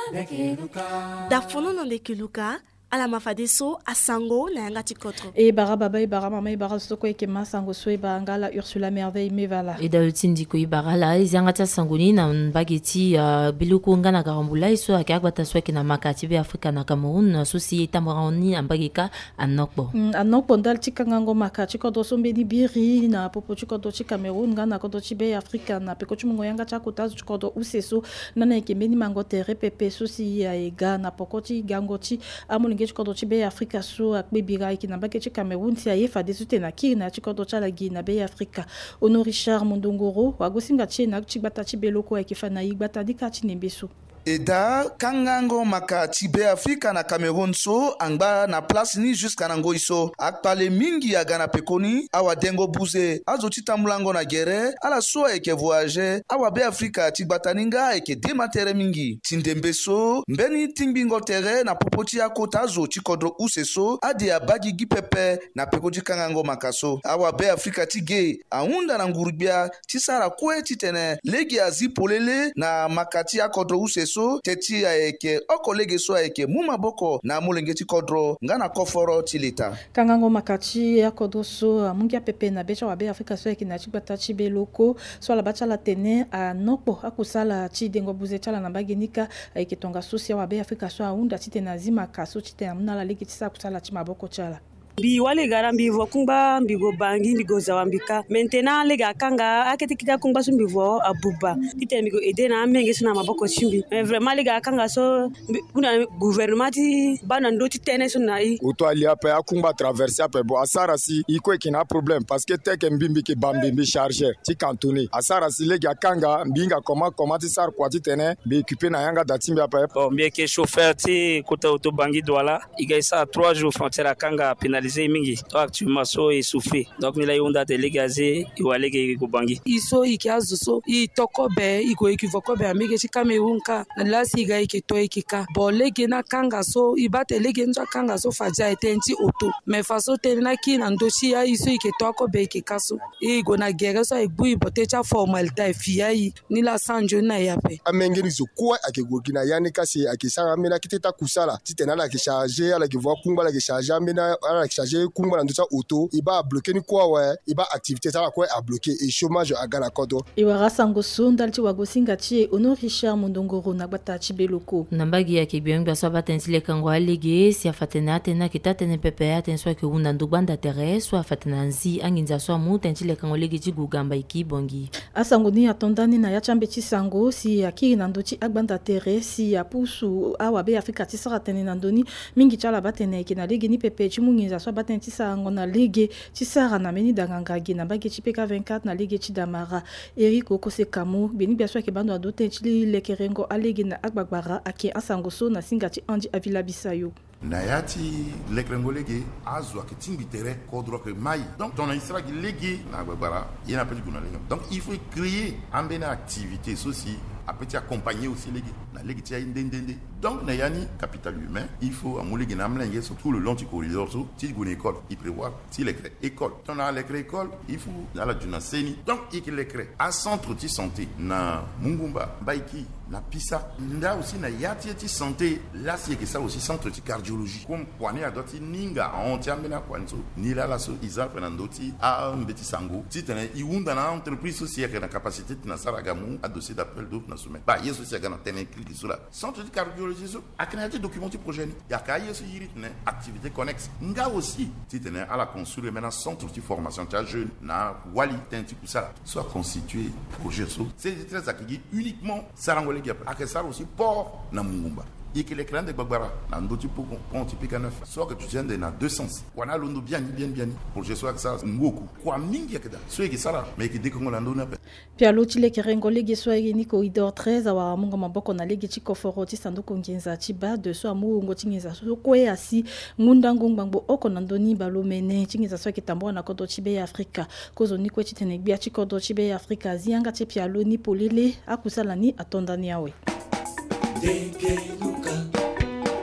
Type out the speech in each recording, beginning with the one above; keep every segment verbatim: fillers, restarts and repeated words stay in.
dafono na ndekiluka ala mafadeso asango na yanga tikotro e bara baba e bara mama e bara soko e kema sango so e bangala Ursula Merveille mevala e da utindi ko ibara la izanga ta sangoni na bageti uh, biluku ngana karambula iso akakwa ta sweke na makati be Afrika na Cameroun société morani ambagika anokbo mm, anokbo ndal tikangango makati ko do sombe ni biri na popo ko do ti Cameroun ngana ko do ti be Afrika na peko chumungo yanga cha kutazu ko do useso nana e kemeni mango tere pepe sosi ya e gana pokoti gangoti amuni ngeti kodo chibe Afrika so akbe bira ikinamba ke Cameroun ti ayefa desute na kina ti kodo chala gina be Afrika Ono Richard Mondongoro wagosinga chi na chibata chibeloko ekifana igbata dika chi nembeso Eda kangango maka tibe Afrika na Cameroun so angba na place ni jusqu'à nango iso akpale mingi ya gana pekoni awa dengo buze azo titambulango na gere ala so eke voyager awa be Afrika tibataninga eke dematere mingi tindembe so mbeni tingbingo tere na popoti ya kota azo tikodro use so ade ya bagi gipepe na pekoti kangango maka so awa be Afrika tige aunda na ngurubia tisara kwe titene legi azipolele na makati ya kodro use so teti aeke okolege so aeke muma boko na mulengeti kodro ngana koforo tilita kangango makati ya kodro so mungia pepe na becha wa be Afrika so eke na chibata chibe loko so la bacha la tene a nokpo akusala chi dengo buze chala na bagenika aeke tonga sosia wa be Afrika so aunda tite na zima kaso tite amna la legi tisa kusala chi maboko chala bi wale garambi vo kumba mbigo bangi mbigo zawambika maintenant le ga kanga akete kita kumba sumbi vo abuba tite mbigo edena menge suna maboko chimbi mais vraiment le ga kanga so kuna gouvernement ti bana ndoti tene suna yi oto ali apa akumba traverser apa bo asara si iko ekina problème parce que tek mbimbi ke bambi mbi charger ti cantonné asara si le ga kanga mbinga comment comment ti sar kwati tene be occuper na yanga datimbi apa bon bien que chauffeur ti kota auto bangi douala igaisa trois jours frontière kanga pénalisé mingi to actuellement so essoufflé donc ni la yonda te legaze iwale ke kubangi iso ikiazo so i tokobe iko ekivoko be amige chi Cameroun ka la siga ike to ikika bo lege na kanga so ibate lege nja kanga so faja etenti auto mais faso te na kina ndochi ya iso ike tokobe ike kaso i go na gere so egbu ibote cha formalite fia yi ni la sanjo na yape amengeni zo kwa akegokina yani kasi akisara mena kiteta kusala titena la ki charger ala ki vo kumba la ki charger mena ala ki charger kumba na ndocha auto iba bloquer ni kwa wa iba activité ça quoi a bloquer et chômage à gana kodo iwara sango sunda ti wagosinga ti Ono Richard Mondongoro na bata ti beloko nambagi ya kibiyong baso batensile kango alege si afatena tena kitatene pepe atenswa ke una ndubanda tere so afatena nzi anginza so mu tensile kango lege ti gugamba ikibongi asango ni atondani na ya chambe ti sango si akiri na ndoti agbanda tere si apusu awa be Afrika ti sara tene na ndoni mingi chala batene ke na lege ni pepe ti munginza so batene ti sango na lege ti sara na meni danganga ge na bage ti P K vingt-quatre na lege ti damara Eric Okose Kamu beni biaso ke bando adote ti lekerengo alege na agbagbara ake asango so na singa ti andi avila bisayo Nayati lekrengolege azwa ke timbitere kodro ke mai donc ton isra ki legi na gbara yena petit kuna legi donc il faut créer une activité ceci à petit accompagner aussi legi na legi ti ndendende donc na yani capital humain il faut amulegi na mlenge surtout le long du corridor so ti gune école il prévoit ti lekre école ton na lekre école il faut na la duna seni donc il lekre à centre ti santé na mungumba baiki na pisa nda aussi na yati ti santé là c'est que ça aussi centre ti cardiologie comme poane adoti ninga on tiamena kwanzo ni la la so isa fernandoti a mbeti sango ti tene iunda na entreprise sociale que na capacité na saragamu a dossier d'appel d'offre na soumet ba yeso si ga na tene clique sur la centre ti cardiologie so aknati document ti projet ni ya ka yeso yirit ne activité connexe nga aussi ti tene à la construire maintenant centre ti formation ta jeune na wali tenti kusala soit constitué projet so c'est très accueilli uniquement sarango a ça aussi port na mungumba et que les clients de Bagbara na ndoti pour compte P K neuf soit que tu tiens de na deux sens wana londo bien bien bien pour je sois que ça ngoku kwa mingi yakeda soit que ça là mais que dékongo la ndona pia loti le kerengo lege so ni corridor treize awa munga maboko na lege ti koforo ti sanduku ngenza ti ba de so amu ngo tingenza so ko asi ngunda ngongbango oko na ndoni balomene tingenza so ke tambo na kodo ti be Afrika kozo ni ko ti tene bia ti kodo ti be Afrika zianga ti pia lo ni polele akusala ni atondani yawe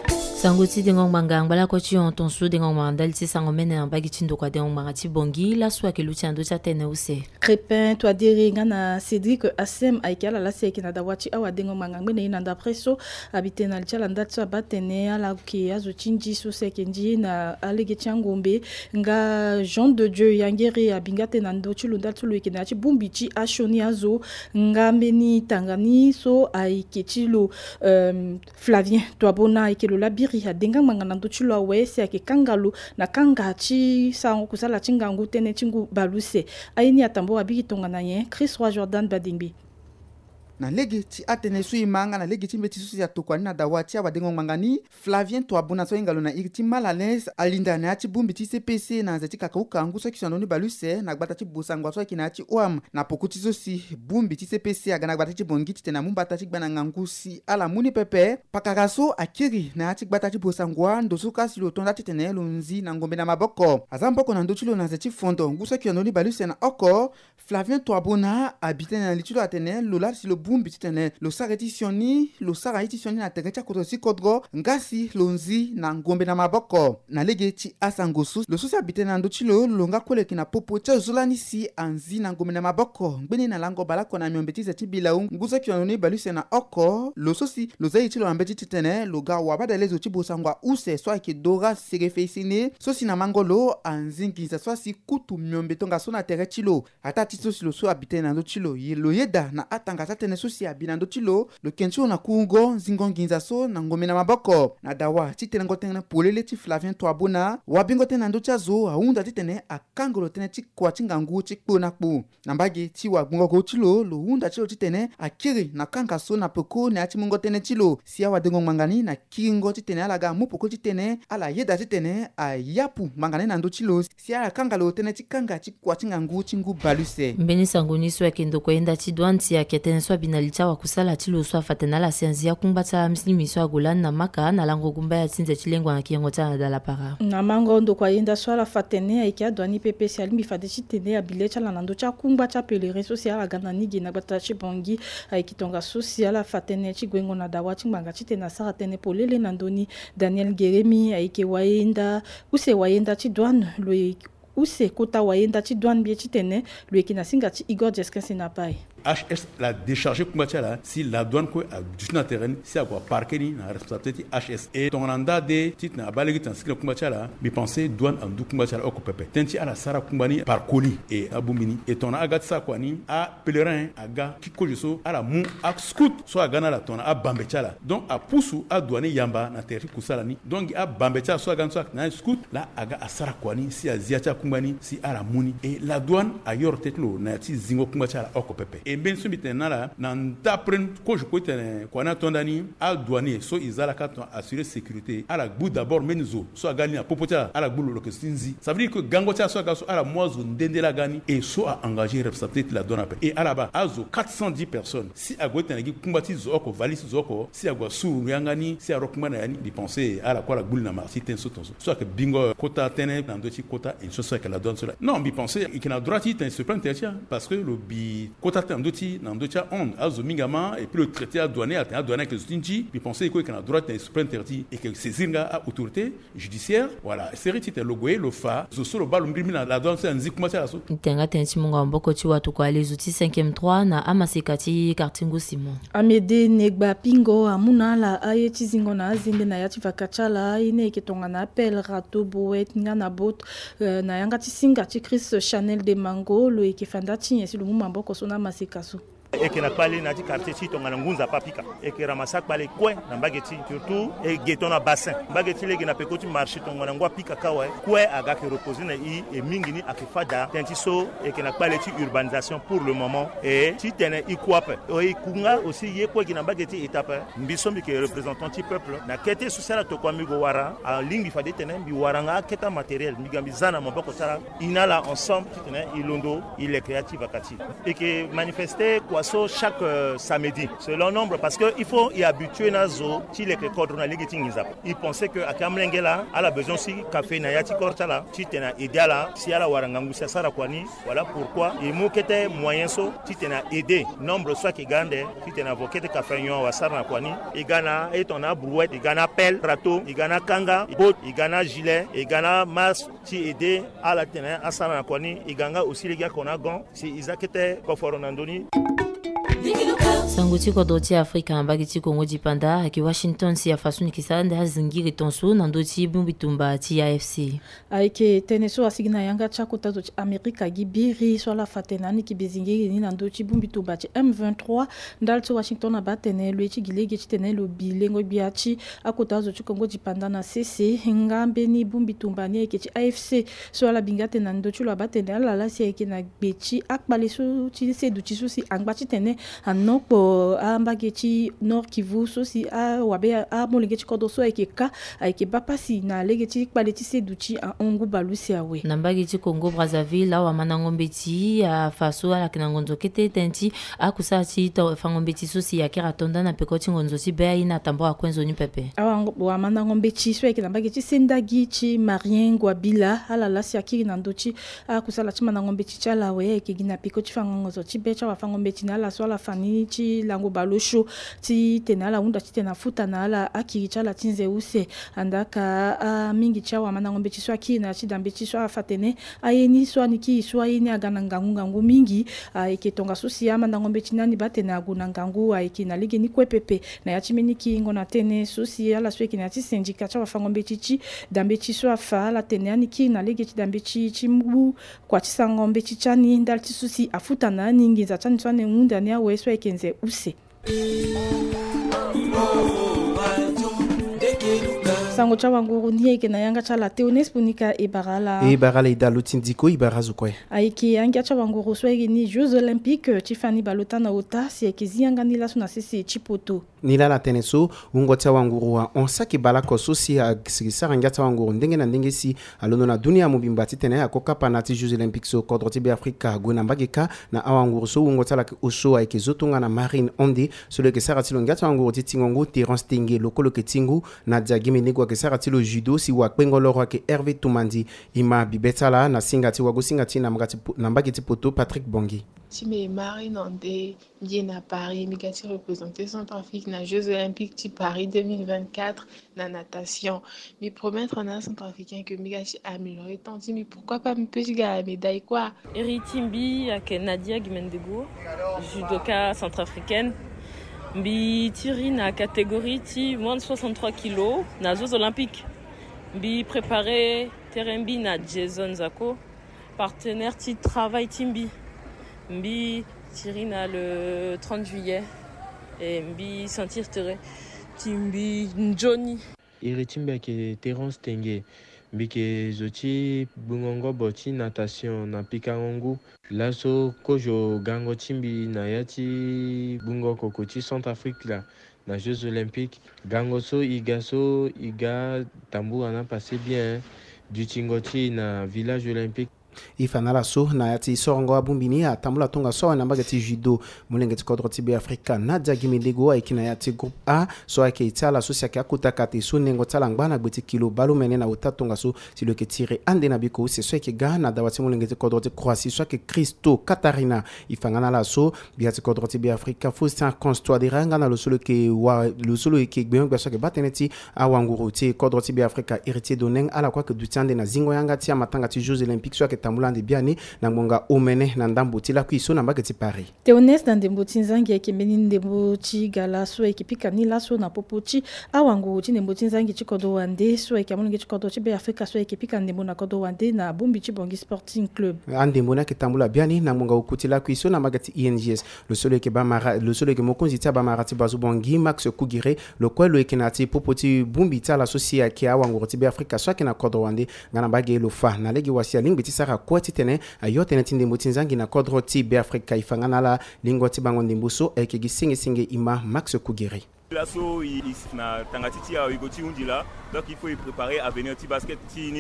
Sangoti dengong mangang bala ko chi on tonsu dengong mandal ti sangomene en bagi chindo kwa dengong mangati bongi la swa ke luchando cha tene use. Crépin toi diri ngana Cédric Assem aikala la seki na dawachi awa dengong mangang mene inanda preso habite na chala ndatso batene ala ki azu chinji su sekenji na alege changombe nga Jean de Dieu yangeri abingate na ndo chulu ndatso lu ikena chi bumbichi ashoni azo nga meni tangani so aikechilo um, Flavien toi bona ikelo la biri adenga mangana ndo chulu awe se ake kangalu na kangachi sango kusala chingangu tene chingu baluse aini atambo abiki tongana ye Chris Roy Jordan Badingbi na legi ti atene sui manga na legi ti mbeti susi ya tokwani na dawati awa dengo mangani Flavien to abona so ingalo na iriti malales alinda na ati bumbi ti C P C na zeti kakauka angu so kishanoni baluse na gbata ti busangwa so kina ati oam na pokuti so si bumbi ti C P C aga na gbata ti bongi ti tena mumbata ti gbana ngangu si ala muni pepe pakaraso akiri na ati gbata ti busangwa ndoso kasi lo tonda ti tene lunzi na ngombe na maboko azamboko na ndochilo na zeti fondo ngu so kishanoni baluse na oko Flavien to abona habite na lichilo atene lola si lo bumbi titene lo saretisioni lo saretisioni na terecha kotosi kodgo ngasi lonzi na ngombe na maboko na lege ti asangosu lo susi habite na ndochilo longa koleki na popo cha zolani si anzi na ngombe na maboko ngbeni na lango balako na miombe ti zeti bilaung nguza kianoni baluse na oko lo susi lo zai ti lo ambeti titene lo ga wabada lezo ti bosangwa use so ki dora serefeisine sosi na mangolo anzi ngiza so si kutu miombe tonga so na terechi lo ata ti sosi lo so habite na ndochilo lo yeda na atanga sa tene sosi abina ndochilo lo kencho na kungo zingo nginza so na ngome na maboko na dawa ti tene ngotene polele ti Flavien to abona wabingo tene ndocha zo aunda ti tene akangolo tene ti kwa chingangu ti kpo na kpo na mbagi ti wabungo ko chilo lo unda chilo ti tene akiri na kanka so na poko na ati mungo tene chilo si awa dengo mangani na kingo ti tene alaga mu poko ti tene ala yeda ti tene ayapu mangani na ndochilo si ala kangalo tene ti kanga ti kwa chingangu chingu baluse mbeni sangoni so akendo ko enda ti dwanti aketen so binali chawa kusala chilo so fatena la sianzi ya kumbata mslimi so agulan na maka na lango gumba ya tinze chilengwa na kiyango cha dala para na mango ndo kwa yenda so la fatene aikia dwani pepe si alimi fade chi tene abile cha la ndo cha kumba cha pelere social agana nigi na bata chi bongi aikitonga social fatene chi gwengo na dawa chi mbanga chi tena sara tene polele na ndoni Daniel Geremi aike wayenda use wayenda chi dwan lo use kota wayenda ti douane bie ti tene lui qui na singa ti Igor Jeskin sinapai H S la déchargé kumbatia là si la douane ko a du na terrain si a quoi parquer ni na responsabilité H S et ton anda de tit na balegi tan sikla kumbatia là mi penser douane en du kumbatia là okopepe tenti ala sara kumbani par colis et abumini et ton agat sa quoi ni a pèlerin aga kiko jeso ala mu a scout so a gana la ton a bambetia là donc a pusu a douane yamba na terri kusala ni donc a bambetia so a gana so na scout là aga a sara quoi ni si a ziatia kumbani si ala muni et la douane a yor tetlo na ti zingo kumbatia là okopepe et ben so bitena la nan tapren ko je ko tene ko na tondani a douanier so izala ka assurer sécurité ala gbu d'abord menzo so gani na popota ala gbu lo que sinzi ça veut dire que gangotia so ga so ala mozo ndende la gani et so a engagé représenter la donne et ala ba azo quatre cent dix personnes si a gote na gi kumbati zo ko valise zo ko si a go su yangani si a rokmana yani di penser ala ko la gbu na marti ten so tonso so que bingo kota tene na ndoti kota et so so que la donne so non bi penser qu'il na droit ti ten se prendre parce que le bi kota ten ndoti na ndocha on azo mingama et puis le traité à douanier à douanier que stinji puis penser que qu'on a droit de se interdit et que saisir à autorité judiciaire voilà série tite logoé le fa zo solo balo mbimi na la douane c'est un zik mata so tenga tensi munga mboko ti watu kwa les outils cinquième trois na amasekati kartingo simon amede negba pingo amuna la aye tizingo na azinde na yati vakachala ine ketonga na appel rato boet ngana bot uh, na yanga tisinga ti Chris Chanel de Mango lo ekefanda ti yesi lu mumba mboko so na masekaso et que na pali na ti quartier ci to ngana ngunza papika et que ramasak pali kwe na mbageti surtout et geton na bassin mbageti legi na pekoti marché to ngana ngwa pika kawa kwe aga ke reposer na i et mingi ni akifada tenti so et que na pali ti urbanisation pour le moment et ti tene i kwape o i kunga aussi ye kwe na mbageti étape mbiso mi ke représentant ti peuple na kete social to kwa migo wara a lingi fade tene bi waranga keta matériel mi gambi zana maboko tara inala ensemble ti tene ilondo il est créatif akati et que manifester quoi so chaque euh, samedi selon nombre parce que il faut y habituer nazo ti les cadre na ligi tingiza il pensait que akamlenge là a la besoin si café na yati korta là ti tena idéal si ala warangangu sa sara kwani voilà pourquoi il mukete moyen so ti tena aider nombre soit qui gande ti tena vokete café nyo wa sara kwani igana et on a brouette igana pelle rato igana kanga bot igana gilet igana masque ti aider à la tena a sara kwani iganga aussi les gars qu'on a gon si izakete koforonandoni sanguti kodoti Afrika mbagiti Kongo dipanda aki Washington si afasuni kisanda hazingiri tonso nandoti bumbitumba ti A F C aike teneso asigina yanga chako tazo Amerika gibiri swala fatenani kibizingiri ni nandoti bumbitumba ti M vingt-trois ndalto Washington abatene lwechi gilege chitene lo bilengo biachi akotazo ti Kongo dipanda na C C ngambe ni bumbitumba ni eke ti A F C swala bingate nandoti lo abatene ala la si eke na bechi akbaleso ti sedu ti susi angbati tene anokpo a mbageti Nord Kivu sosi a wabe a molengeti kodoso ekeka eke bapasi na legeti kbaleti seduchi a ongu balusi awe na mbageti Congo Brazzaville wa manangombeti a faso ala kinangonzo kete tenti a kusati to fangombeti sosi ya keratonda na pekoti ngonzo si be ina tambo akwenzo ni pepe awa wa manangombeti so eke na mbageti sendagi chi Marien Gwabila ala lasi akiri na ndochi a kusala chi manangombeti chala we eke gina pekoti fangonzo chi becha wa fangombeti na la swala fani chi lango balosho ti tenala unda ti tena futa na ala akiri chala tinze use andaka a mingi chawa manangombe ti swa ki na ti dambe ti swa fatene ayeni swa niki swa yeni agana ngangu ngangu mingi a eke tonga susi ya manangombe ti nani batena aguna ngangu a eke na ligi ni kwepepe na ya ti meniki ngona tene susi ala swa eke na ti syndicat chawa fangombe ti ti dambe ti swa fa ala tene ani ki na ligi ti dambe ti ti mbu kwa ti sangombe ti chani ndal ti susi afuta na ningi za chani swa ne ngunda ni awe swa eke nze use sango cha wanguru ni eke na yanga cha la teones punika ibarala ibarala idalo tindiko ibarazu kwe aiki yanga cha wanguru so eke ni Jeux Olympiques Tiffany Balota na ota si eke ziyanga ni la suna sisi chipoto nila la teneso ungotia wanguru wa onsa ki balako sosi a sikisara ngata wanguru ndenge na ndenge si alono na dunia mubimbati tene ya kokapa na ti Jeux Olympiques so kodro ti be Afrika gona mbageka na awanguru so ungotia la oso eke zotunga na Marine Onde so le ke sarati lo ngata wanguru ti tingongo Terence Tenge lokolo ke tingu na diagime negwa ke sarati lo judo si wa pengolo ro ke Hervé Toumandi ima bibetala na singati wa go singati na mbagati na mbageti poto Patrick Bongi Timé Marine Ondé, bien à Paris, Migati représenté Centrafrique dans les Jeux Olympiques de Paris deux mille vingt-quatre dans la natation. Mais promettre en Centrafricain que Migati a amélioré tant, mais pourquoi pas me petit gars la médaille quoi? Eritimbi avec Nadia Guimendego, judoka centrafricaine. Mbi tiri na catégorie ti moins de soixante-trois kilos na Jeux Olympiques. Mbi préparé Terembi na Jason Zako, partenaire ti travail Timbi. Mbi tirina le trente juillet et mbi sentir tere timbi Johnny iritimba ke Terence Tenge mbi ke zoti bungongo boti natation na pikangongu laso kojo gango timbi na yati bungo kokoti Centrafrique la na Jeux Olympiques gango so igaso iga tambour ana passé bien du tingoti na village olympique ifanala so na yati sorongo abumbini atambula tonga so na mbagati judo mulengeti kodro tibe Afrika na Diagimendego aikina yati group A so ake itala so siaka kutakate so nengo tala ngbana gbeti kilo balu mene na utatonga so si le ke tire ande na biko se so ake gana dawati mulengeti kodro ti Croatie so ake Christo Katarina ifangana la so biati kodro tibe Afrika Faustin Constant de ranga na lo solo ke wa lo solo ke gbe ngba so ke bateneti awanguru ti kodro tibe Afrika héritier doneng ala kwa ke dutiande na zingo yanga ti amatanga ti Jeux Olympiques so ake tambulande biani na ngonga omene na ndambo ti la kwiso na mbageti Paris Teones na ndembo tinzangi eke meni ndembo ti gala so eke pika ni la so na popo ti awangu ti ndembo tinzangi ti kodo wande so eke amonge ti kodo ti be Afrika so eke pika ndembo na kodo wande na Bombi ti Bongi Sporting Club andembo na ke tambula biani na ngonga okuti la kwiso na mbageti I N G S le solo eke bamara le solo eke mokonzi ti bamara ti bazu Bongi Max Kugire le kwelo eke na ti popo ti Bombi ti ala so si ake awangu ti be Afrika so ake na kodo wande ngana bage lo fa na legi wasi lingbe ti sara kwa ti tene ayote na tindembo tinzangi na kodro ti be Afrika ifangana la lingo ti bango ndembo so eke gisinge singe ima Max Kugiri L'asso na tangati ti a igoti undila donc il faut y préparer à venir ti basket ti ni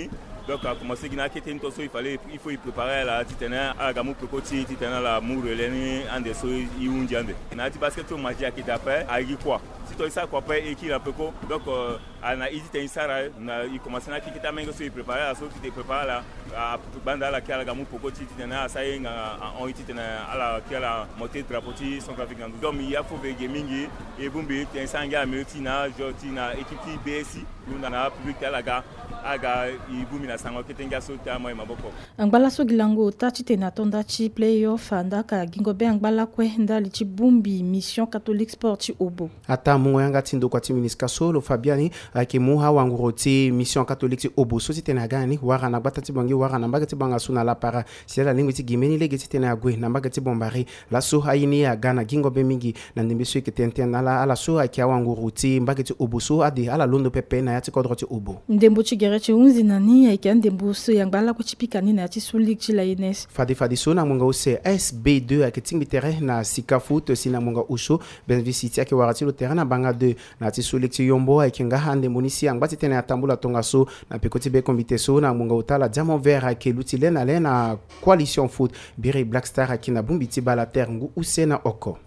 Donc a commencé gina kete nto so il fallait il faut y préparer la titana à gamu pekoti titana la moureleni ande so iunji ande. Na ti basket to magia ki d'après a yi quoi. Si toi ça quoi pas et qui la peko donc ana hésité insara na il commence na kikita mengo so il préparer la so qui te prépare la banda la kala gamu pekoti titana ça y on titana ala kala montée drapeau ti son graphique donc il y a faut veiller mingi et bumbi tinsanga metina jotina équipe B S I nous na public la ga aga ibumi na sango ketenga so ta moy maboko angbala so gilango tati tena tonda chi playoff andaka gingo be angbala kwe ndali chi bumbi mission catholique sport chi obo ata mungo yanga tindo kwa timinisika solo Fabiani ake muha wanguroti mission catholique chi obo so tena gani wara na batati bangi wara na bagati banga suna la para sela lingwi ti gimeni lege tena agwe na bagati bombari la so hayini ya gana gingo be mingi na ndembe so ketenten na la ala so ake wanguroti bagati obo so ade ala londo pepe na yati kodroti obo ndembo chi gereche unzi nani ya kiande mbuso yangbala kuchipika nini ya tisulik chila ines fadi fadi so na munga use S B deux ake tingbi terrain na sika foot sina munga usho Benvi City ake warati lo terrain na banga deux na tisulik chi yombo ake nga hande monisi yangbati tena atambula tonga so na pekoti be kombite so na munga utala diamant vert ake lutile na le na coalition foot Biri Black Star ake na bumbiti bala terre ngu use na oko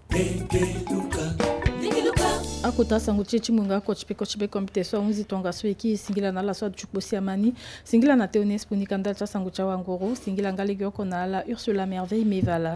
akota sango chichi munga coach pe coach be compete so unzi tonga so eki singila na la so chukbosi amani singila na teones punikanda cha sango cha wangoro singila ngale gyoko na la Ursula Merveille Mevala